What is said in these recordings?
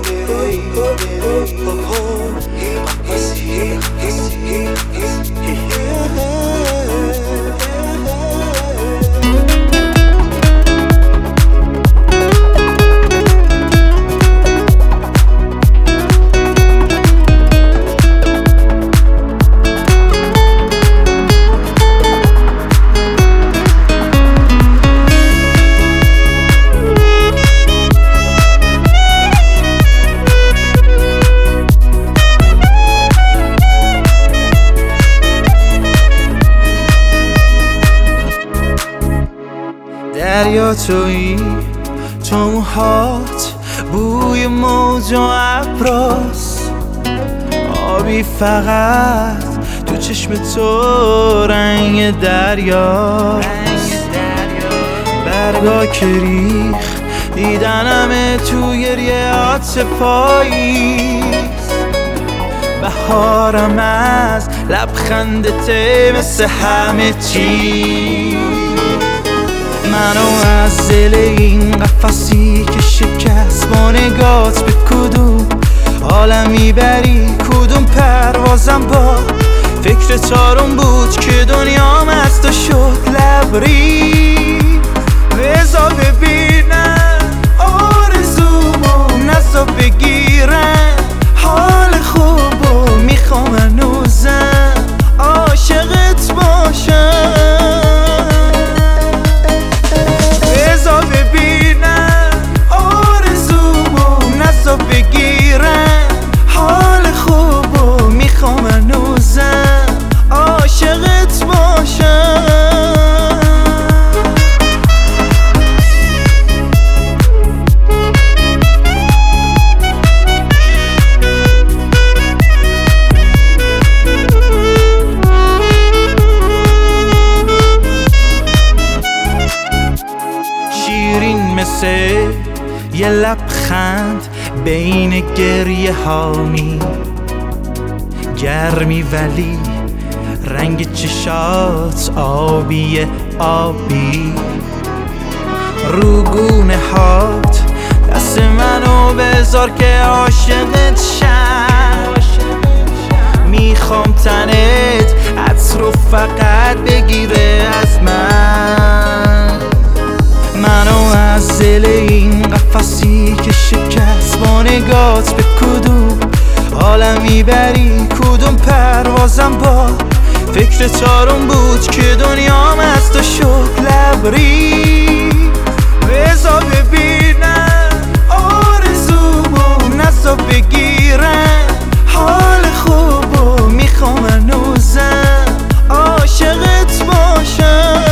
دریا تویی، تو موهات بوی موج و ابراست، آبی فقط تو چشم تو رنگ دریاست. برگا که ریخ دیدنمه تو گریهات پاییز، بهارم از لبخندته مثل همه چیز. منو از دل این قفسی که شکست با نگات به کدوم عالم میبری، کدوم پروازم با فکر تارون بود که دنیام از تو شد لبریز. بذار ببینم آرزومو، نذار بگیرم حال خوبو، میخوام هنوزم عاشقت باشم. بگیرم حال خوبو، میخوام هنوزم عاشقت باشم. شیرین مثل یه لبخند بین گریه هامی، گرمی ولی رنگ چشات آبی آبی. رو گونه هات دست منو بذار که عاشقت شم، میخوام تنت عطر رو فقط بگیره از من. منو از دل این قفسی که شکست با نگات به کدوم عالم میبری، کدوم پروازم با فکر تارون بود که دنیام از تو شد لبریز. بذار ببینم آرزومو، نذار بگیرم حال خوبو، میخوام هنوزم عاشقت باشم.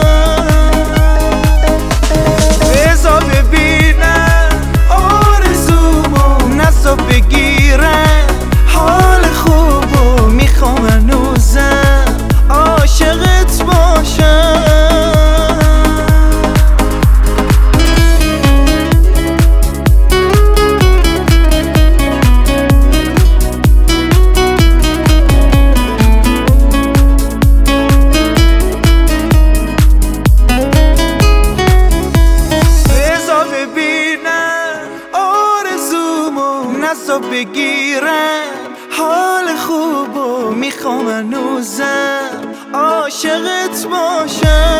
بگیرم حال خوبو، میخوام هنوزم عاشقت باشم. بذار ببینم آرزومو، نذار بگیرم حال خوبو، میخوام هنوزم عاشقت باشم.